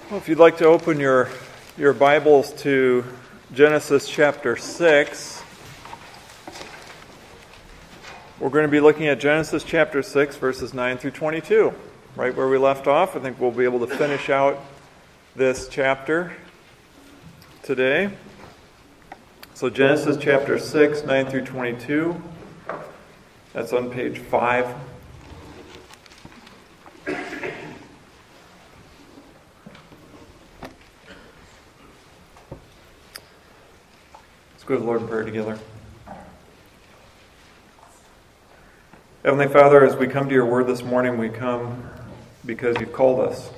Well, if you'd like to open your Bibles to Genesis chapter 6, we're going to be looking at Genesis chapter 6, verses 9 through 22. Right where we left off. I think we'll be able to finish out this chapter today. So Genesis chapter 6, 9 through 22. That's on page 5. Go to the Lord in prayer together. Heavenly Father, as we come to your word this morning, we come because you've called us.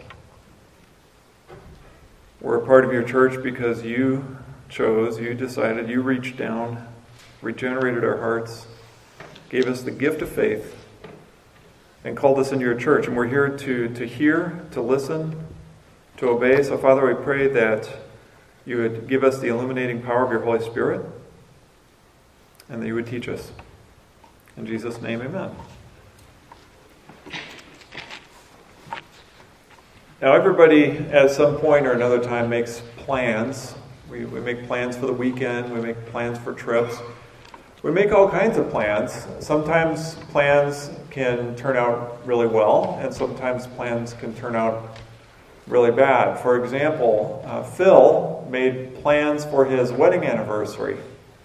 We're a part of your church because you chose, you decided, you reached down, regenerated our hearts, gave us the gift of faith, and called us into your church. And we're here to hear, to listen, to obey. So Father, we pray that you would give us the illuminating power of your Holy Spirit, and that you would teach us. In Jesus' name, amen. Now, everybody at some point or another time makes plans. We make plans for the weekend. We make plans for trips. We make all kinds of plans. Sometimes plans can turn out really well, and sometimes plans can turn out really bad. For example, Phil made plans for his wedding anniversary.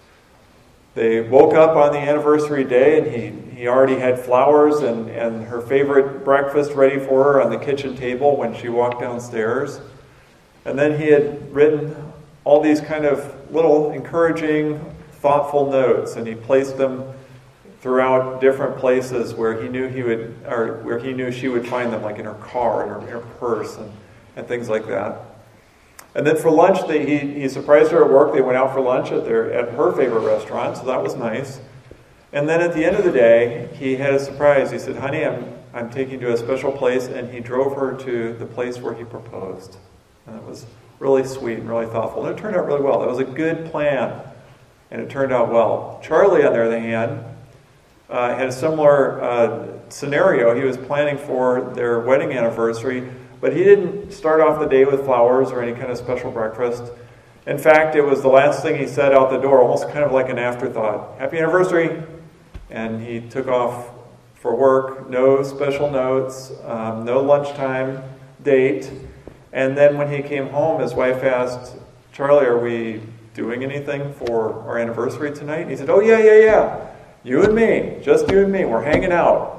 They woke up on the anniversary day and he already had flowers and her favorite breakfast ready for her on the kitchen table when she walked downstairs. And then he had written all these kind of little encouraging, thoughtful notes, and he placed them throughout different places where he knew where he knew she would find them, like in her car, in her purse, and things like that. And then for lunch, he surprised her at work. They went out for lunch at her favorite restaurant, so that was nice. And then at the end of the day, he had a surprise. He said, "Honey, I'm taking you to a special place," and he drove her to the place where he proposed. And it was really sweet and really thoughtful. And it turned out really well. That was a good plan, and it turned out well. Charlie, on the other hand, had a similar scenario. He was planning for their wedding anniversary, but he didn't start off the day with flowers or any kind of special breakfast. In fact, it was the last thing he said out the door, almost kind of like an afterthought. "Happy anniversary!" And he took off for work. No special notes, no lunchtime date. And then when he came home, his wife asked, "Charlie, are we doing anything for our anniversary tonight?" And he said, "Oh, yeah. You and me, just you and me. We're hanging out.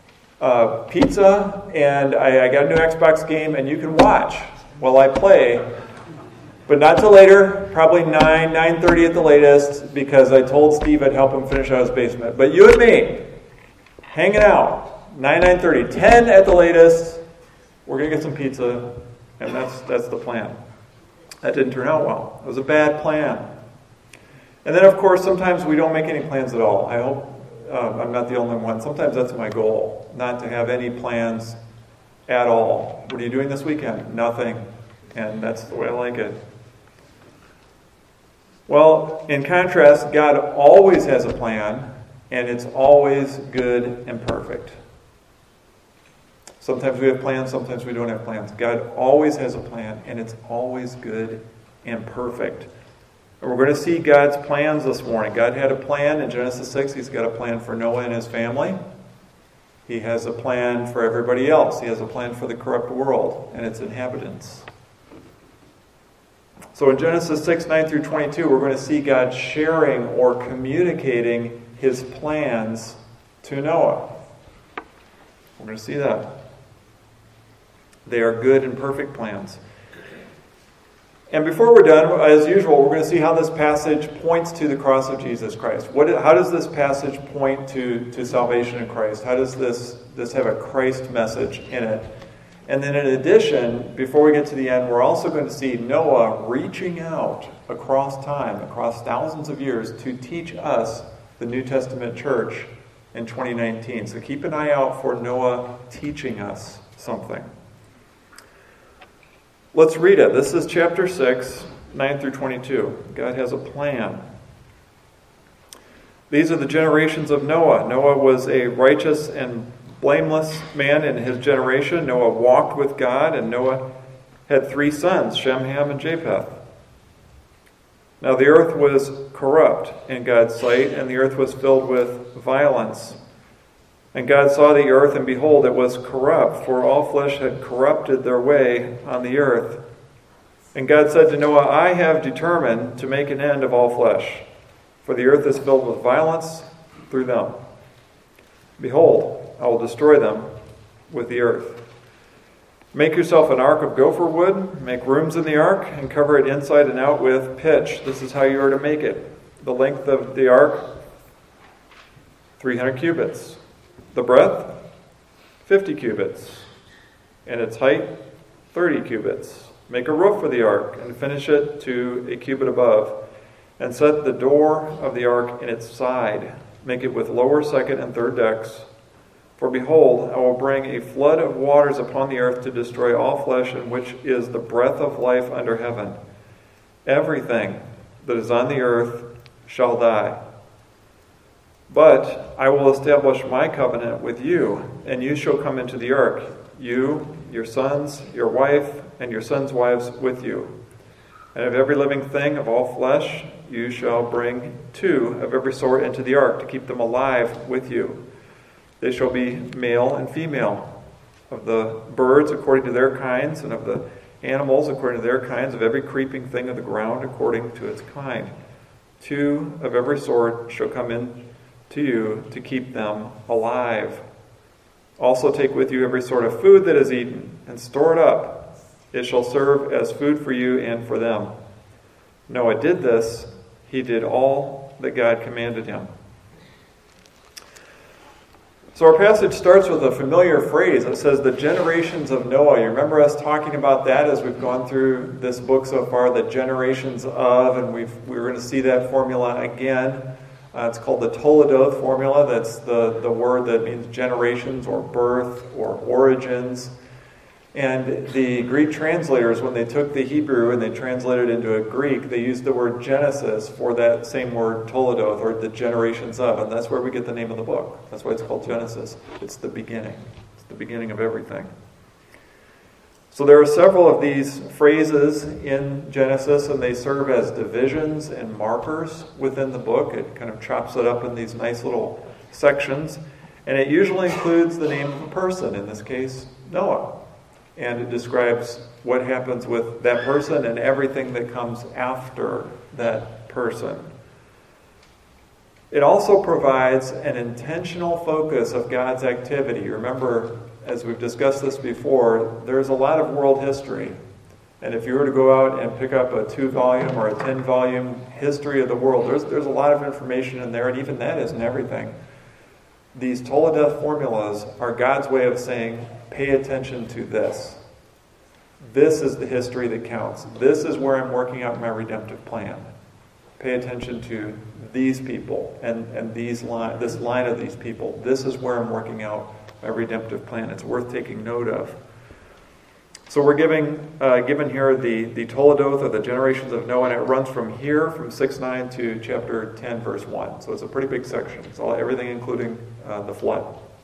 Pizza, and I got a new Xbox game, and you can watch while I play. But not till later, probably 9:30 at the latest, because I told Steve I'd help him finish out his basement. But you and me, hanging out, 9:30, 10 at the latest, we're going to get some pizza, and that's the plan." That didn't turn out well. It was a bad plan. And then, of course, sometimes we don't make any plans at all. I hope I'm not the only one. Sometimes that's my goal, not to have any plans at all. What are you doing this weekend? Nothing. And that's the way I like it. Well, in contrast, God always has a plan, and it's always good and perfect. Sometimes we have plans, sometimes we don't have plans. God always has a plan, and it's always good and perfect. And we're going to see God's plans this morning. God had a plan in Genesis 6. He's got a plan for Noah and his family. He has a plan for everybody else. He has a plan for the corrupt world and its inhabitants. So in Genesis 6, 9 through 22, we're going to see God sharing or communicating his plans to Noah. We're going to see that. They are good and perfect plans. And before we're done, as usual, we're going to see how this passage points to the cross of Jesus Christ. How does this passage point to salvation in Christ? How does this have a Christ message in it? And then in addition, before we get to the end, we're also going to see Noah reaching out across time, across thousands of years, to teach us, the New Testament church, in 2019. So keep an eye out for Noah teaching us something. Let's read it. This is chapter 6, 9 through 22. God has a plan. These are the generations of Noah. Noah was a righteous and blameless man in his generation. Noah walked with God, and Noah had 3 sons, Shem, Ham, and Japheth. Now the earth was corrupt in God's sight, and the earth was filled with violence. And God saw the earth, and behold, it was corrupt, for all flesh had corrupted their way on the earth. And God said to Noah, I have determined to make an end of all flesh, for the earth is filled with violence through them. Behold, I will destroy them with the earth. Make yourself an ark of gopher wood, make rooms in the ark, and cover it inside and out with pitch. This is how you are to make it. The length of the ark, 300 cubits. The breadth, 50 cubits. And its height, 30 cubits. Make a roof for the ark, and finish it to a cubit above. And set the door of the ark in its side. Make it with lower, second, and third decks. For behold, I will bring a flood of waters upon the earth to destroy all flesh, in which is the breath of life under heaven. Everything that is on the earth shall die. But I will establish my covenant with you, and you shall come into the ark, you, your sons, your wife, and your sons' wives with you. And of every living thing of all flesh you shall bring 2 of every sort into the ark, to keep them alive with you. They shall be male and female, of the birds according to their kinds, and of the animals according to their kinds, of every creeping thing of the ground according to its kind. 2 of every sort shall come in to you to keep them alive. Also take with you every sort of food that is eaten, and store it up. It shall serve as food for you and for them. Noah did this. He did all that God commanded him. So our passage starts with a familiar phrase. It says, the generations of Noah. You remember us talking about that as we've gone through this book so far, the generations of, and we're going to see that formula again. It's called the Toledoth formula. That's the word that means generations or birth or origins. And the Greek translators, when they took the Hebrew and they translated it into a Greek, they used the word Genesis for that same word Toledoth, or the generations of. And that's where we get the name of the book. That's why it's called Genesis. It's the beginning. It's the beginning of everything. So there are several of these phrases in Genesis, and they serve as divisions and markers within the book. It kind of chops it up in these nice little sections. And it usually includes the name of a person, in this case, Noah. And it describes what happens with that person and everything that comes after that person. It also provides an intentional focus of God's activity. Remember, as we've discussed this before, there's a lot of world history. And if you were to go out and pick up a 2-volume or a 10-volume history of the world, there's a lot of information in there, and even that isn't everything. These Toledoth formulas are God's way of saying, pay attention to this. This is the history that counts. This is where I'm working out my redemptive plan. Pay attention to these people and this line of these people. This is where I'm working out my redemptive plan. It's worth taking note of. So we're given here the Toledoth, or the generations of Noah, and it runs from here, from 6:9 to chapter 10, verse 1. So it's a pretty big section. It's everything including the flood.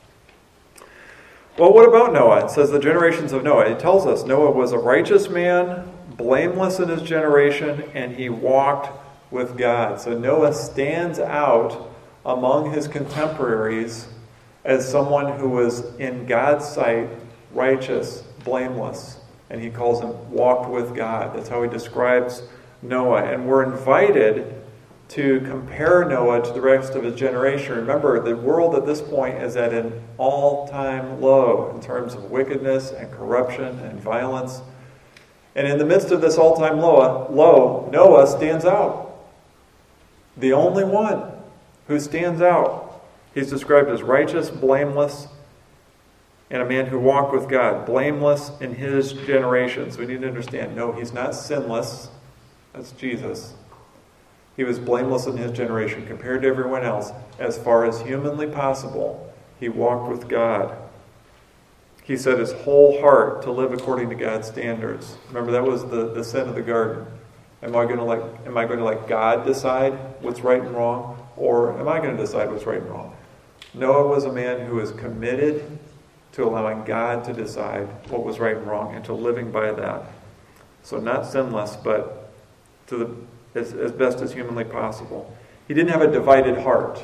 Well, what about Noah? It says the generations of Noah. It tells us Noah was a righteous man, blameless in his generation, and he walked with God. So Noah stands out among his contemporaries as someone who was in God's sight righteous, blameless. And he calls him walked with God. That's how he describes Noah. And we're invited to compare Noah to the rest of his generation. Remember, the world at this point is at an all-time low in terms of wickedness and corruption and violence. And in the midst of this all-time low, Noah stands out. The only one who stands out. He's described as righteous, blameless, and a man who walked with God, blameless in his generations. We need to understand, no, he's not sinless. That's Jesus. He was blameless in his generation compared to everyone else. As far as humanly possible, he walked with God. He set his whole heart to live according to God's standards. Remember, that was the sin of the garden. Am I going to let God decide what's right and wrong, or am I going to decide what's right and wrong? Noah was a man who was committed to allowing God to decide what was right and wrong, and to living by that. So not sinless, but as best as humanly possible. He didn't have a divided heart.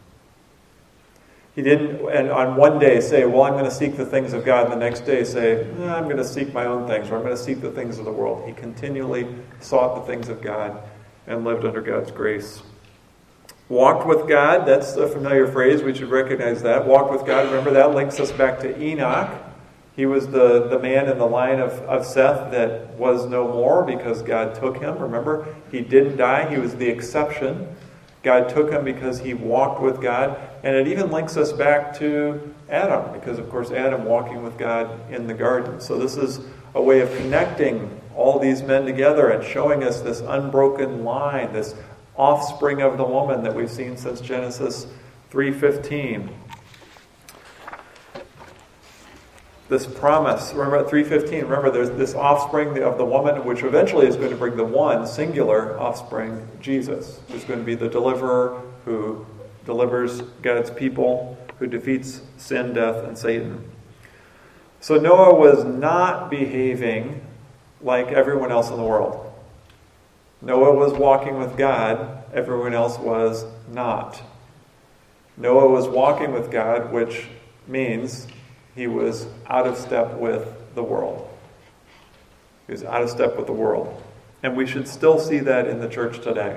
He didn't, and on one day say, well, I'm going to seek the things of God, and the next day say, I'm going to seek my own things, or I'm going to seek the things of the world. He continually sought the things of God and lived under God's grace. Walked with God, that's a familiar phrase, we should recognize that. Walked with God, remember that links us back to Enoch. He was the man in the line of Seth that was no more because God took him. Remember, he didn't die, he was the exception. God took him because he walked with God. And it even links us back to Adam, because of course Adam walking with God in the garden. So this is a way of connecting all these men together and showing us this unbroken line, this offspring of the woman that we've seen since Genesis 3:15. This promise, remember at 3:15, remember there's this offspring of the woman which eventually is going to bring the one singular offspring, Jesus, who's going to be the deliverer who delivers God's people, who defeats sin, death, and Satan. So Noah was not behaving like everyone else in the world. Noah was walking with God, everyone else was not. Noah was walking with God, which means he was out of step with the world. He was out of step with the world. And we should still see that in the church today.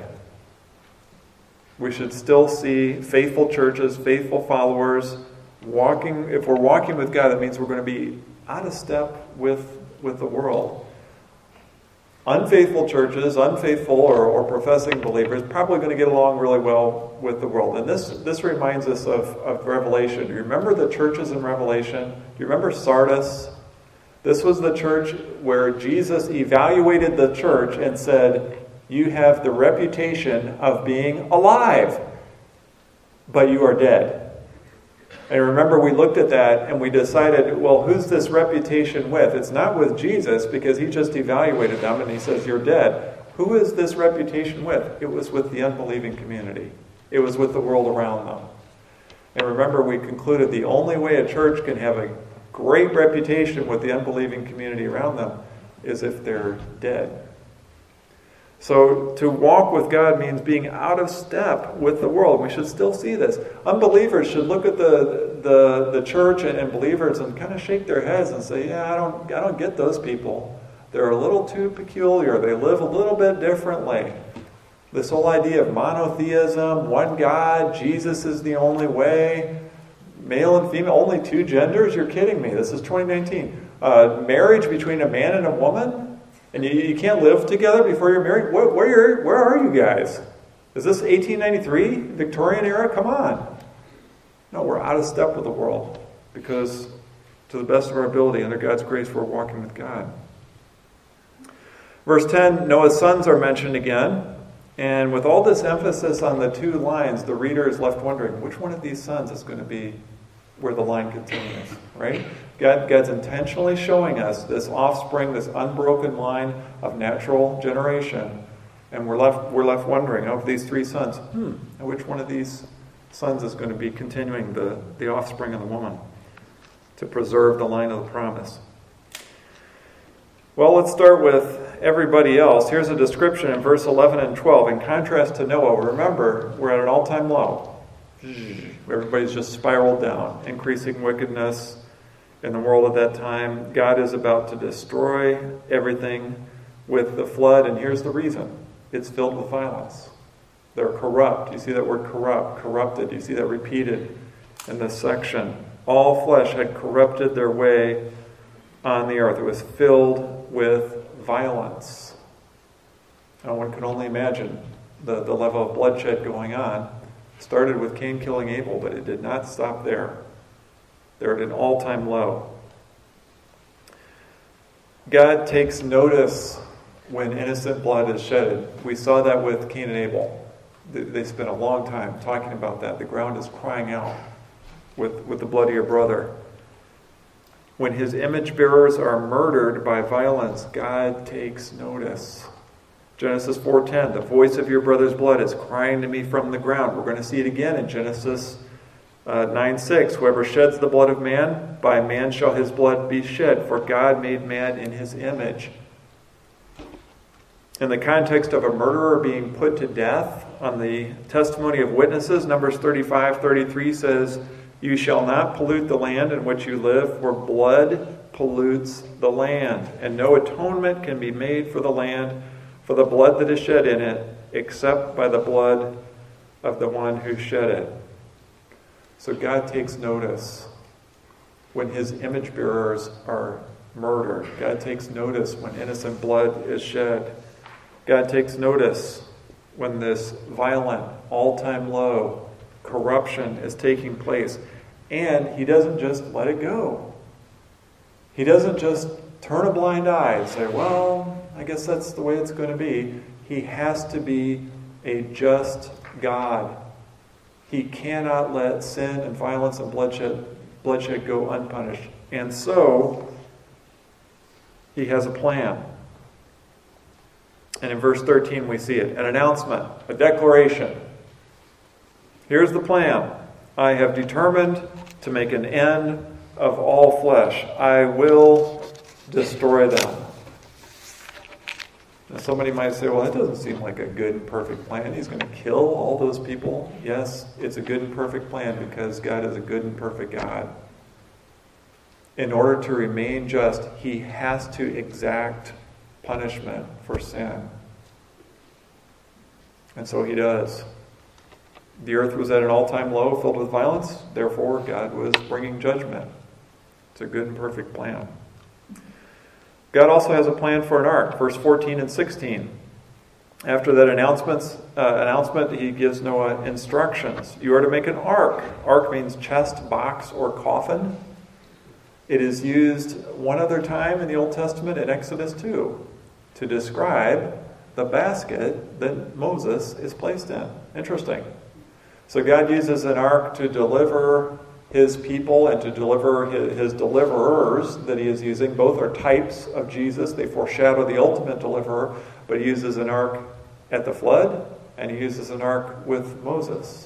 We should still see faithful churches, faithful followers, walking. If we're walking with God, that means we're going to be out of step with the world. Unfaithful churches, unfaithful or professing believers, probably going to get along really well with the world. And this reminds us of Revelation. Do you remember the churches in Revelation? Do you remember Sardis? This was the church where Jesus evaluated the church and said, you have the reputation of being alive, but you are dead. And remember, we looked at that and we decided, well, who's this reputation with? It's not with Jesus, because he just evaluated them and he says, you're dead. Who is this reputation with? It was with the unbelieving community. It was with the world around them. And remember, we concluded the only way a church can have a great reputation with the unbelieving community around them is if they're dead. So to walk with God means being out of step with the world. We should still see this. Unbelievers should look at the church and believers and kind of shake their heads and say, yeah, I don't get those people. They're a little too peculiar. They live a little bit differently. This whole idea of monotheism, one God, Jesus is the only way, male and female, only two genders? You're kidding me. This is 2019. Marriage between a man and a woman? And you can't live together before you're married? Where are you guys? Is this 1893, Victorian era? Come on. No, we're out of step with the world because to the best of our ability, under God's grace, we're walking with God. Verse 10, Noah's sons are mentioned again. And with all this emphasis on the two lines, the reader is left wondering, which one of these sons is going to be where the line continues, right? God's intentionally showing us this offspring, this unbroken line of natural generation, and we're left wondering, of these three sons, which one of these sons is going to be continuing the offspring of the woman to preserve the line of the promise? Well, let's start with everybody else. Here's a description in verse 11 and 12. In contrast to Noah, remember, we're at an all-time low. Everybody's just spiraled down, increasing wickedness in the world at that time. God is about to destroy everything with the flood, and here's the reason. It's filled with violence. They're corrupt. You see that word corrupt, corrupted. You see that repeated in this section. All flesh had corrupted their way on the earth. It was filled with violence. Now one can only imagine the level of bloodshed going on. Started with Cain killing Abel, but it did not stop there. They're at an all-time low. God takes notice when innocent blood is shedded. We saw that with Cain and Abel. They spent a long time talking about that. The ground is crying out with the blood of your brother. When his image bearers are murdered by violence, God takes notice. Genesis 4:10, the voice of your brother's blood is crying to me from the ground. We're going to see it again in Genesis 9:6. Whoever sheds the blood of man, by man shall his blood be shed, for God made man in his image. in the context of a murderer being put to death on the testimony of witnesses. Numbers 35:33 says, "You shall not pollute the land in which you live, for blood pollutes the land, and no atonement can be made for the land for the blood that is shed in it, except by the blood of the one who shed it." So God takes notice when his image bearers are murdered. God takes notice when innocent blood is shed. God takes notice when this violent, all-time low corruption is taking place. And he doesn't just let it go. He doesn't just turn a blind eye and say, well, I guess that's the way it's going to be. He has to be a just God. He cannot let sin and violence and bloodshed go unpunished. And so, he has a plan. And in verse 13 we see it. An announcement, a declaration. Here's the plan. I have determined to make an end of all flesh. I will destroy them. Now somebody might say, well, that doesn't seem like a good and perfect plan. He's going to kill all those people. Yes, it's a good and perfect plan because God is a good and perfect God. In order to remain just, he has to exact punishment for sin. And so he does. The earth was at an all-time low filled with violence. Therefore, God was bringing judgment. It's a good and perfect plan. God also has a plan for an ark. Verse 14 and 16. After that announcement, he gives Noah instructions. You are to make an ark. Ark means chest, box, or coffin. It is used one other time in the Old Testament in Exodus 2 to describe the basket that Moses is placed in. Interesting. So God uses an ark to deliver his people and to deliver his deliverers that he is using. Both are types of Jesus. They foreshadow the ultimate deliverer. But he uses an ark at the flood, and he uses an ark with Moses.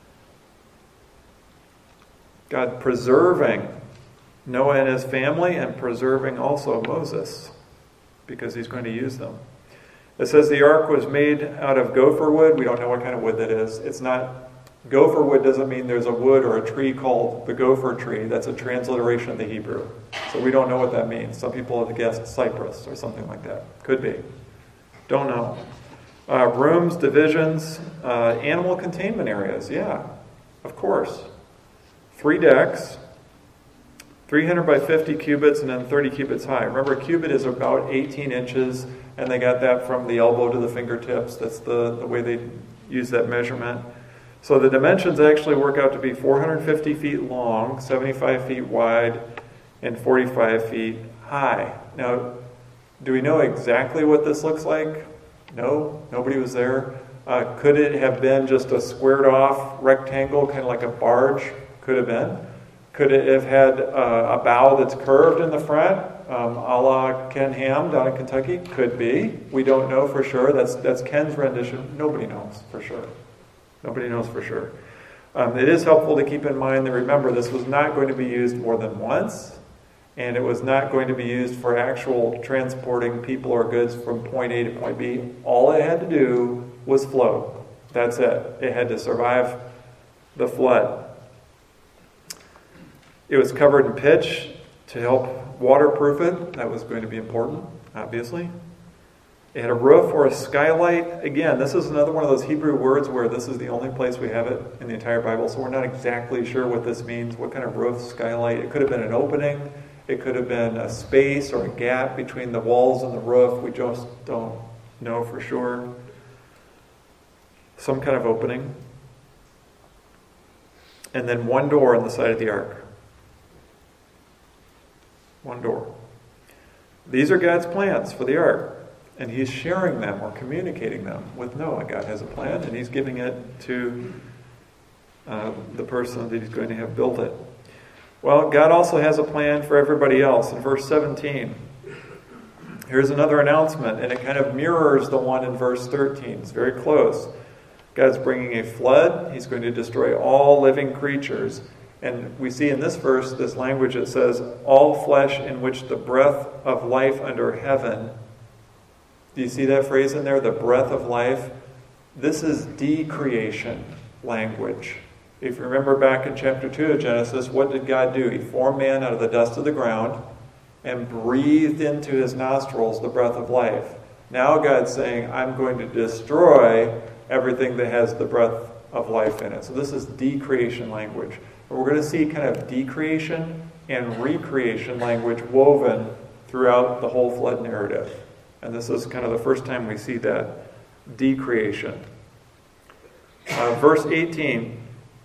God preserving Noah and his family and preserving also Moses because he's going to use them. It says the ark was made out of gopher wood. We don't know what kind of wood that is. It's not... Gopher wood doesn't mean there's a wood or a tree called the gopher tree. That's a transliteration of the Hebrew. So we don't know what that means. Some people have guessed cypress or something like that. Could be. Don't know. Rooms, divisions, animal containment areas. Yeah, of course. 3 decks, 300 by 50 cubits, and then 30 cubits high. Remember, a cubit is about 18 inches, and they got that from the elbow to the fingertips. That's the way they use that measurement. So the dimensions actually work out to be 450 feet long, 75 feet wide, and 45 feet high. Now, do we know exactly what this looks like? No, nobody was there. Could it have been just a squared off rectangle, kind of like a barge? Could have been. Could it have had a bow that's curved in the front, a la Ken Ham down in Kentucky? Could be. We don't know for sure. That's Ken's rendition. Nobody knows for sure. Nobody knows for sure. It is helpful to keep in mind that, remember, this was not going to be used more than once, and it was not going to be used for actual transporting people or goods from point A to point B. All it had to do was float. That's it. It had to survive the flood. It was covered in pitch to help waterproof it. That was going to be important, obviously. It had a roof or a skylight. Again, this is another one of those Hebrew words where this is the only place we have it in the entire Bible, so we're not exactly sure what this means. What kind of roof, skylight? It could have been an opening. It could have been a space or a gap between the walls and the roof. We just don't know for sure. Some kind of opening. And then one door on the side of the ark. One door. These are God's plans for the ark. And he's sharing them or communicating them with Noah. God has a plan, and he's giving it to the person that he's going to have built it. Well, God also has a plan for everybody else. In verse 17, here's another announcement, and it kind of mirrors the one in verse 13. It's very close. God's bringing a flood. He's going to destroy all living creatures. And we see in this verse, this language that says, all flesh in which the breath of life under heaven Do you see that phrase in there, the breath of life? This is decreation language. If you remember back in chapter 2 of Genesis, what did God do? He formed man out of the dust of the ground and breathed into his nostrils the breath of life. Now God's saying, I'm going to destroy everything that has the breath of life in it. So this is decreation language. And we're going to see kind of decreation and recreation language woven throughout the whole flood narrative. And this is kind of the first time we see that decreation. Verse 18.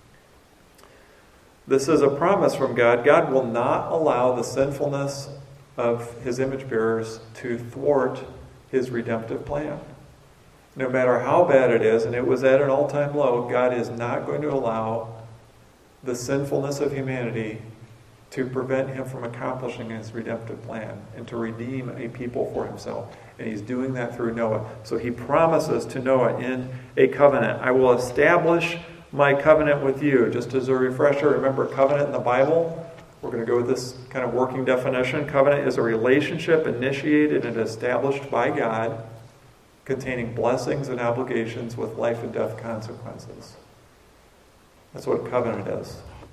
This is a promise from God. God will not allow the sinfulness of his image bearers to thwart his redemptive plan. No matter how bad it is, and it was at an all-time low, God is not going to allow the sinfulness of humanity to prevent him from accomplishing his redemptive plan and to redeem a people for himself. And he's doing that through Noah. So he promises to Noah in a covenant. I will establish my covenant with you. Just as a refresher, remember covenant in the Bible? We're going to go with this kind of working definition. Covenant is a relationship initiated and established by God containing blessings and obligations with life and death consequences. That's what a covenant is.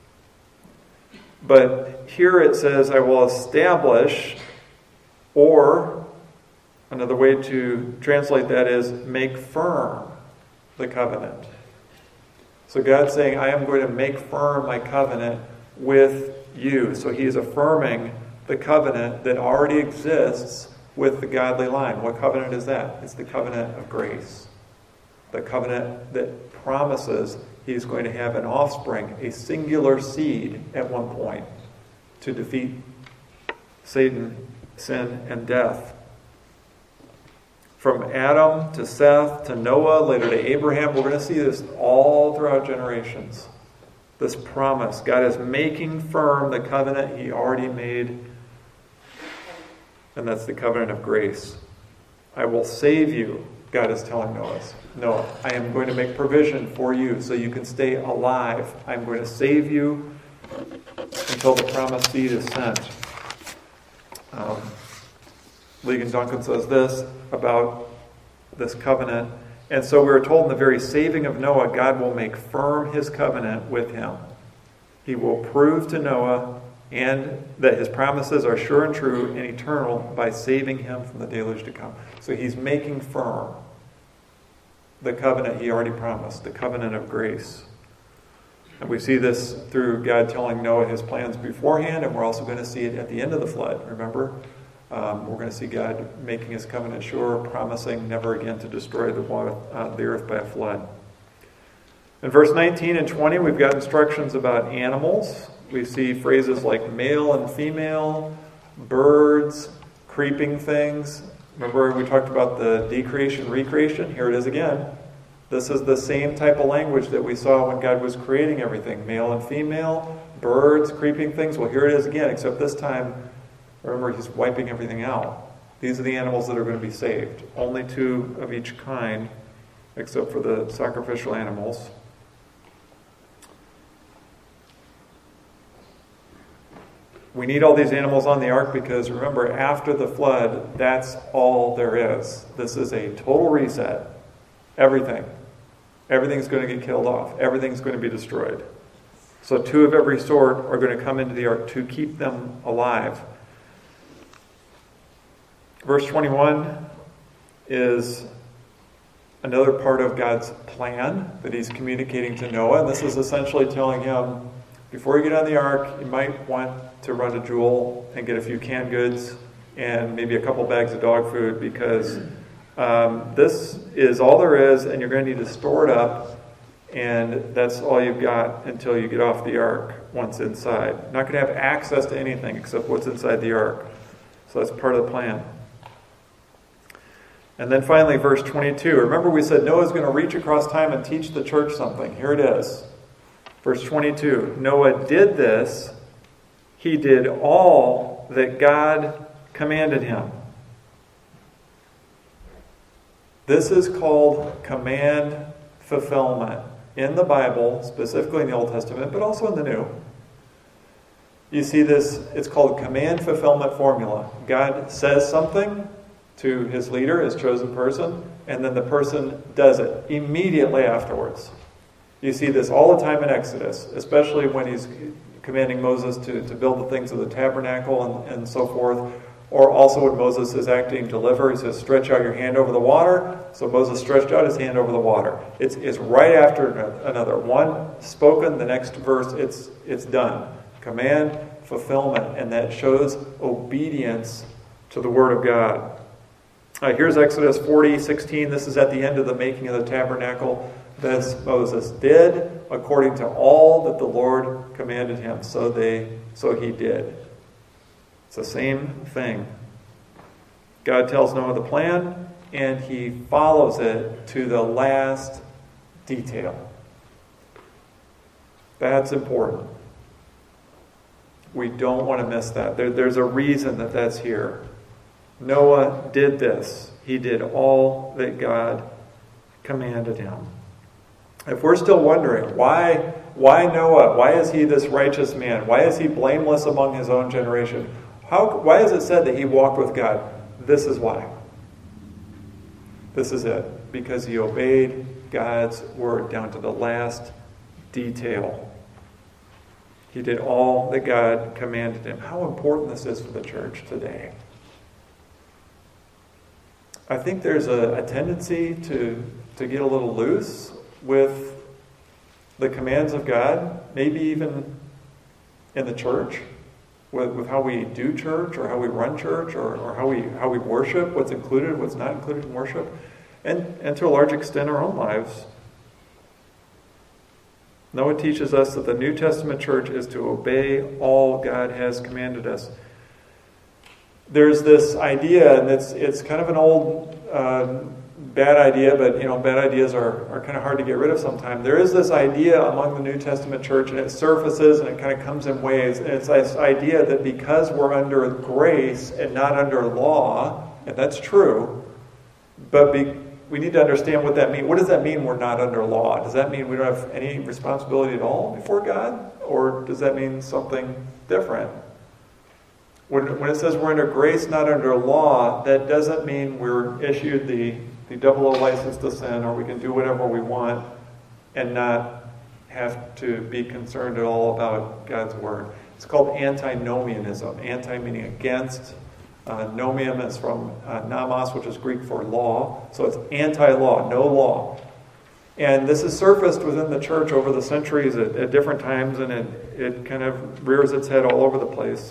But here it says, I will establish, or another way to translate that is make firm the covenant. So God's saying, I am going to make firm my covenant with you. So he is affirming the covenant that already exists with the godly line. What covenant is that? It's the covenant of grace. The covenant that promises he's going to have an offspring, a singular seed at one point, to defeat Satan, sin, and death. From Adam to Seth to Noah, later to Abraham, we're going to see this all throughout generations. This promise. God is making firm the covenant he already made, and that's the covenant of grace. I will save you, God is telling Noah. I am going to make provision for you so you can stay alive. I'm going to save you until the promised seed is sent. Ligon Duncan says this about this covenant. And so we are told in the very saving of Noah, God will make firm his covenant with him. He will prove to Noah and that his promises are sure and true and eternal by saving him from the deluge to come. So he's making firm the covenant he already promised, the covenant of grace. And we see this through God telling Noah his plans beforehand, and we're also going to see it at the end of the flood, remember? We're going to see God making his covenant sure, promising never again to destroy the earth by a flood. In verse 19 and 20, we've got instructions about animals. We see phrases like male and female, birds, creeping things. Remember we talked about the decreation, recreation? Here it is again. This is the same type of language that we saw when God was creating everything. Male and female, birds, creeping things. Well, here it is again, except this time, remember, he's wiping everything out. These are the animals that are going to be saved. Only 2 of each kind, except for the sacrificial animals. We need all these animals on the ark because, remember, after the flood, that's all there is. This is a total reset. Everything's going to get killed off. Everything's going to be destroyed. So 2 of every sort are going to come into the ark to keep them alive. Verse 21 is another part of God's plan that he's communicating to Noah. And this is essentially telling him, before you get on the ark, you might want to run to Jewel and get a few canned goods and maybe a couple bags of dog food because this is all there is and you're going to need to store it up, and that's all you've got until you get off the ark once inside. You're not going to have access to anything except what's inside the ark. So that's part of the plan. And then finally, verse 22. Remember we said Noah's going to reach across time and teach the church something. Here it is. Verse 22. Noah did this. He did all that God commanded him. This is called command fulfillment in the Bible, specifically in the Old Testament, but also in the New. You see this, it's called command fulfillment formula. God says something, to his leader, his chosen person, and then the person does it immediately afterwards. You see this all the time in Exodus, especially when he's commanding Moses to build the things of the tabernacle and so forth. Or also when Moses is acting deliver, he says, stretch out your hand over the water. So Moses stretched out his hand over the water. It's right after another. One spoken, the next verse, it's done. Command, fulfillment, and that shows obedience to the Word of God. Here's Exodus 40:16. This is at the end of the making of the tabernacle. This Moses did according to all that the Lord commanded him. So he did. It's the same thing. God tells Noah the plan, and he follows it to the last detail. That's important. We don't want to miss that. There's a reason that that's here. Noah did this. He did all that God commanded him. If we're still wondering, why Noah? Why is he this righteous man? Why is he blameless among his own generation? Why is it said that he walked with God? This is why. This is it. Because he obeyed God's word down to the last detail. He did all that God commanded him. How important this is for the church today. I think there's a tendency to get a little loose with the commands of God, maybe even in the church, with how we do church or how we run church or how we worship, what's included, what's not included in worship, and to a large extent our own lives. Noah teaches us that the New Testament church is to obey all God has commanded us. There's this idea, and it's kind of an old bad idea, but bad ideas are kind of hard to get rid of sometimes. There is this idea among the New Testament church, and it surfaces and it kind of comes in waves, and it's this idea that because we're under grace and not under law, and that's true, but we need to understand what that means. What does that mean we're not under law? Does that mean we don't have any responsibility at all before God? Or does that mean something different? When it says we're under grace, not under law, that doesn't mean we're issued the 00 license to sin, or we can do whatever we want and not have to be concerned at all about God's word. It's called antinomianism. Anti meaning against. Nomium is from nomos, which is Greek for law. So it's anti-law, no law. And this has surfaced within the church over the centuries at different times, and it kind of rears its head all over the place.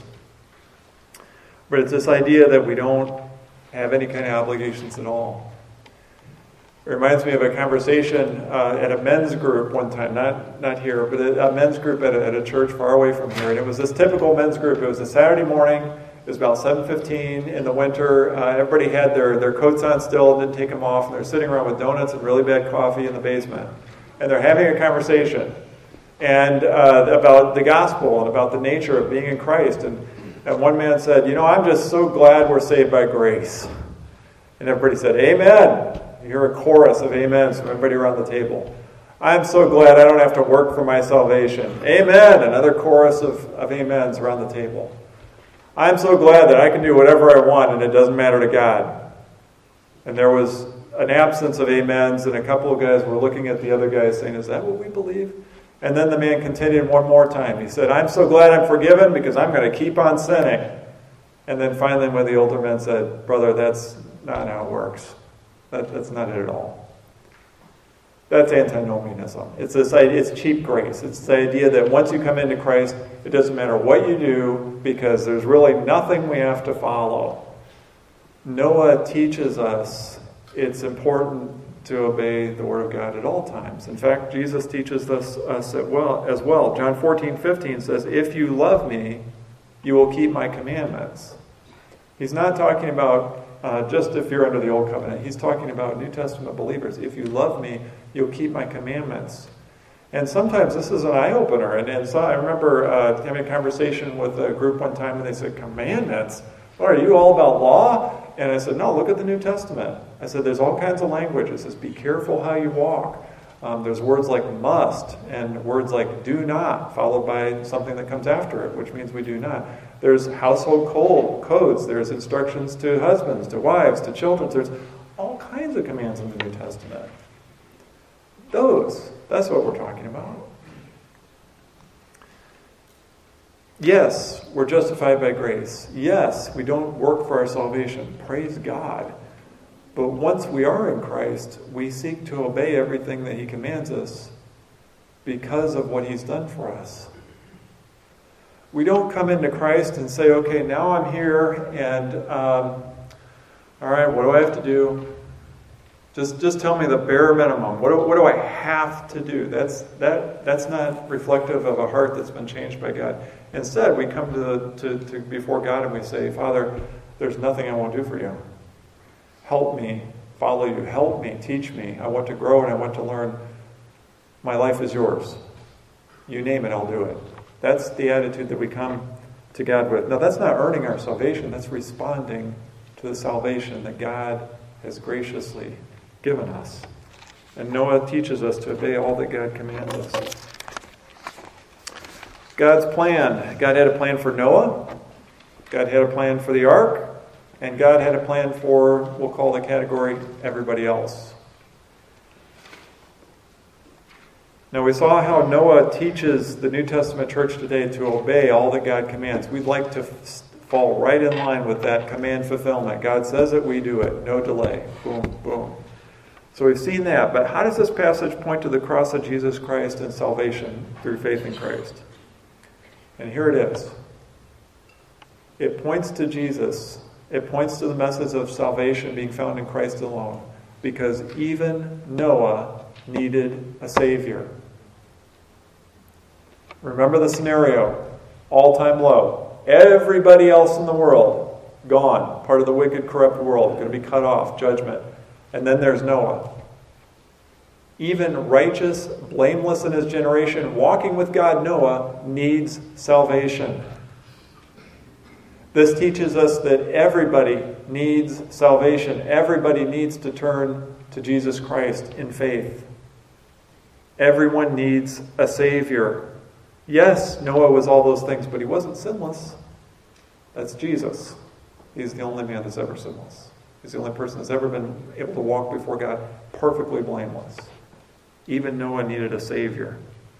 But it's this idea that we don't have any kind of obligations at all. It reminds me of a conversation at a men's group one time, not here, but a men's group at a church far away from here. And it was this typical men's group. It was a Saturday morning. It was about 7:15 in the winter. Everybody had their coats on still, didn't take them off, and they're sitting around with donuts and really bad coffee in the basement. And they're having a conversation and about the gospel and about the nature of being in Christ. And one man said, I'm just so glad we're saved by grace. And everybody said, amen. You hear a chorus of amens from everybody around the table. I'm so glad I don't have to work for my salvation. Amen. Another chorus of amens around the table. I'm so glad that I can do whatever I want and it doesn't matter to God. And there was an absence of amens, and a couple of guys were looking at the other guys saying, is that what we believe? And then the man continued one more time. He said, I'm so glad I'm forgiven because I'm going to keep on sinning. And then finally one of the older men said, brother, that's not how it works. That's not it at all. That's antinomianism. It's this idea, it's cheap grace. It's the idea that once you come into Christ, it doesn't matter what you do because there's really nothing we have to follow. Noah teaches us it's important to obey the Word of God at all times. In fact, Jesus teaches us as well. John 14:15 says, if you love me, you will keep my commandments. He's not talking about just if you're under the Old Covenant. He's talking about New Testament believers. If you love me, you'll keep my commandments. And sometimes this is an eye-opener. And so I remember having a conversation with a group one time, and they said, commandments? Well, are you all about law? And I said, no, look at the New Testament. I said, there's all kinds of language. It says, be careful how you walk. There's words like must and words like do not, followed by something that comes after it, which means we do not. There's household codes. There's instructions to husbands, to wives, to children. There's all kinds of commands in the New Testament. That's what we're talking about. Yes, we're justified by grace. Yes, we don't work for our salvation. Praise God. But once we are in Christ, we seek to obey everything that He commands us because of what He's done for us. We don't come into Christ and say, okay, now I'm here and, all right, what do I have to do? Just tell me the bare minimum. What do I have to do? That's not reflective of a heart that's been changed by God. Instead, we come to before God and we say, Father, there's nothing I won't do for you. Help me follow you. Help me. Teach me. I want to grow and I want to learn. My life is yours. You name it, I'll do it. That's the attitude that we come to God with. Now, that's not earning our salvation. That's responding to the salvation that God has graciously given us. And Noah teaches us to obey all that God commands us. God's plan. God had a plan for Noah. God had a plan for the ark. And God had a plan for, we'll call the category, everybody else. Now we saw how Noah teaches the New Testament church today to obey all that God commands. We'd like to fall right in line with that command fulfillment. God says it, we do it. No delay. Boom, boom. So we've seen that. But how does this passage point to the cross of Jesus Christ and salvation through faith in Christ? And here it is. It points to Jesus. It points to the message of salvation being found in Christ alone. Because even Noah needed a Savior. Remember the scenario. All-time low. Everybody else in the world gone. Part of the wicked, corrupt world. Going to be cut off. Judgment. And then there's Noah. Even righteous, blameless in his generation, walking with God, Noah needs salvation. This teaches us that everybody needs salvation. Everybody needs to turn to Jesus Christ in faith. Everyone needs a Savior. Yes, Noah was all those things, but he wasn't sinless. That's Jesus. He's the only man that's ever sinless. He's the only person that's ever been able to walk before God perfectly blameless. Even Noah needed a Savior.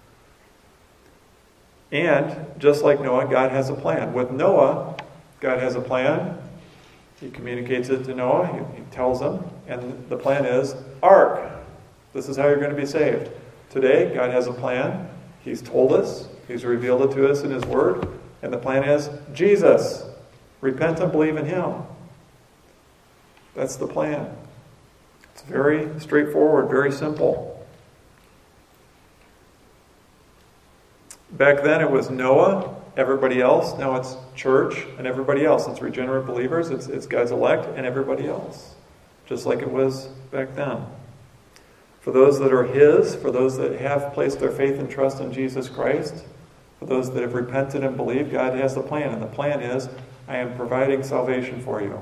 And, just like Noah, God has a plan. With Noah, God has a plan. He communicates it to Noah. He tells him. And the plan is, ark. This is how you're going to be saved. Today, God has a plan. He's told us. He's revealed it to us in His Word. And the plan is, Jesus. Repent and believe in Him. That's the plan. It's very straightforward, very simple. Back then it was Noah, everybody else. Now it's church and everybody else. It's regenerate believers, it's God's elect and everybody else. Just like it was back then. For those that are His, for those that have placed their faith and trust in Jesus Christ, for those that have repented and believed, God has the plan. And the plan is, I am providing salvation for you.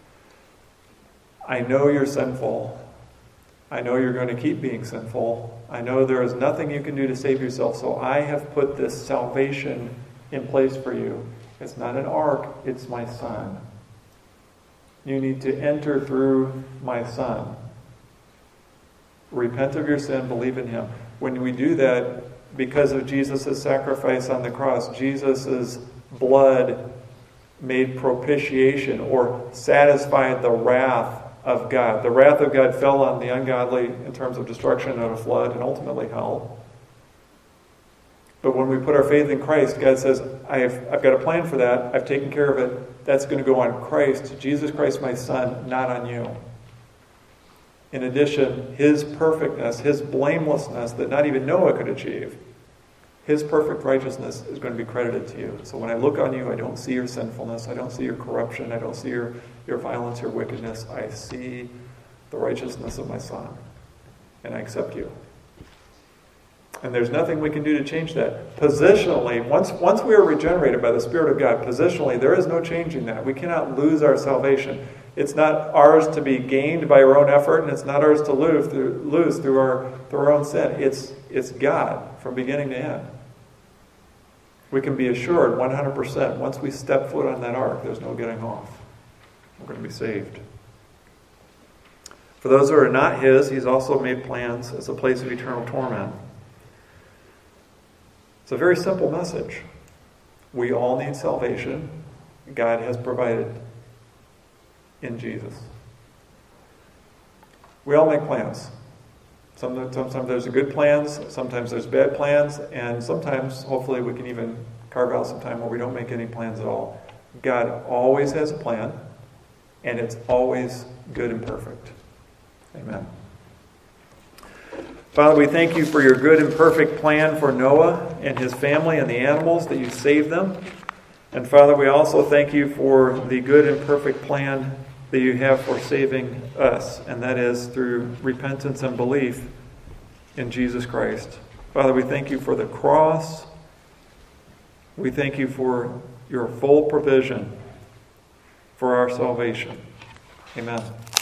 I know you're sinful. I know you're going to keep being sinful. I know there is nothing you can do to save yourself, so I have put this salvation in place for you. It's not an ark, it's my Son. You need to enter through my Son. Repent of your sin, believe in Him. When we do that, because of Jesus' sacrifice on the cross, Jesus' blood made propitiation or satisfied the wrath of God. The wrath of God fell on the ungodly in terms of destruction and a flood and ultimately hell. But when we put our faith in Christ, God says, I've got a plan for that. I've taken care of it. That's going to go on Christ, Jesus Christ, my Son, not on you. In addition, His perfectness, His blamelessness that not even Noah could achieve, His perfect righteousness is going to be credited to you. So when I look on you, I don't see your sinfulness. I don't see your corruption. I don't see your violence, your wickedness. I see the righteousness of my Son. And I accept you. And there's nothing we can do to change that. Positionally, once we are regenerated by the Spirit of God, positionally, there is no changing that. We cannot lose our salvation. It's not ours to be gained by our own effort, and it's not ours to lose through our own sin. It's God from beginning to end. We can be assured 100% once we step foot on that ark, there's no getting off. We're going to be saved. For those who are not His, He's also made plans as a place of eternal torment. It's a very simple message. We all need salvation. God has provided in Jesus. We all make plans. Sometimes there's good plans, sometimes there's bad plans, and sometimes, hopefully, we can even carve out some time where we don't make any plans at all. God always has a plan, and it's always good and perfect. Amen. Father, we thank you for your good and perfect plan for Noah and his family and the animals, that you saved them. And Father, we also thank you for the good and perfect plan that you have for saving us, and that is through repentance and belief in Jesus Christ. Father, we thank you for the cross. We thank you for your full provision for our salvation. Amen.